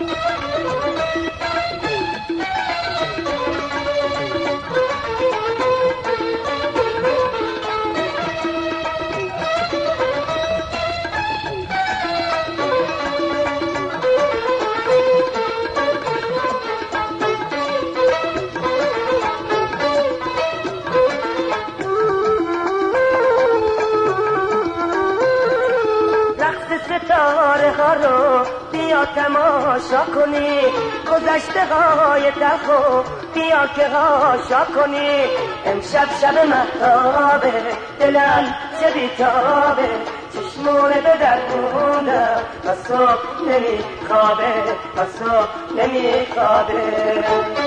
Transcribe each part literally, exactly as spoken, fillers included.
ستاره ها رو بیا تماشا کنی، گذشته های تلخو بیا که هاشا کنی. امشب شب مهتابه، دلم چه بیتابه، چشمونه به در موندم و صبح نمی خوابه، و صبح نمی خوابه.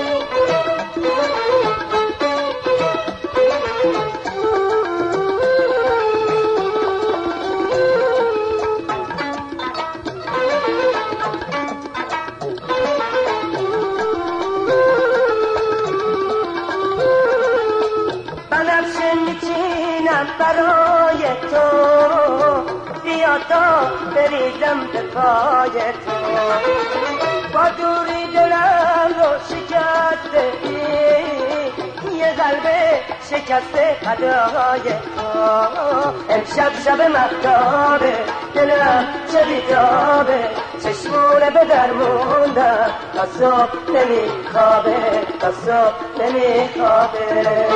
برای تو بیا تا بریزم به پای تو، با دوری دلم رو شکسته ای، یه قلب شکسته فدای تو. امشب شب مهتابه، دلم چه بیتابه، چشمونه به در موندم تا صبح نمی خوابه، تا صبح نمی خوابه.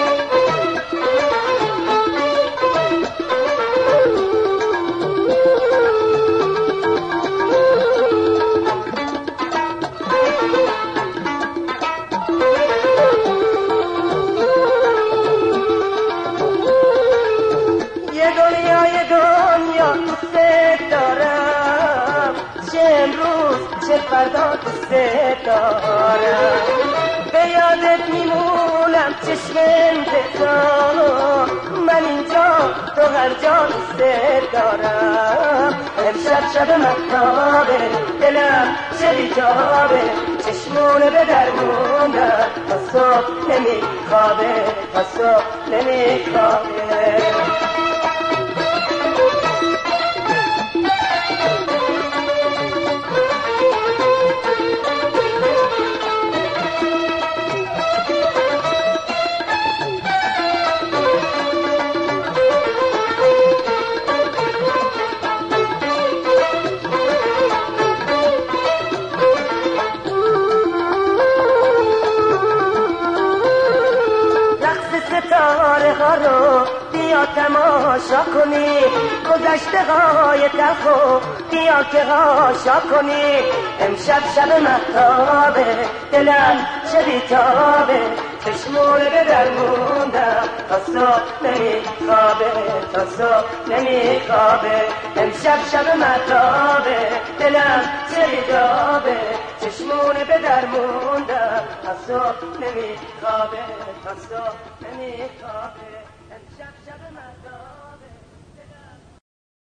چه فردا دوست دارم، به یادت میمونم چشم انتظار، من اینجا تو هر جا دوست دارم. امشب شب مهتابه، دلم چه بیتابه، چشمونه به در موندم تا صبح نمی خوابه، تا صبح نمی خوابه. ستاره ها رو بیا تماشا کنی، گذشته های تلخو بیا که هاشا کنی. امشب شب مهتابه، دلم چه بیتابه، چشمونه به در موندم تا صبح نمی خوابه، تا صبح نمی خوابه. امشب شب مهتابه، دلم چه بیتابه، چشمونه به در موندم تا صبح نمی خوابه، تا صبح نمی خوابه.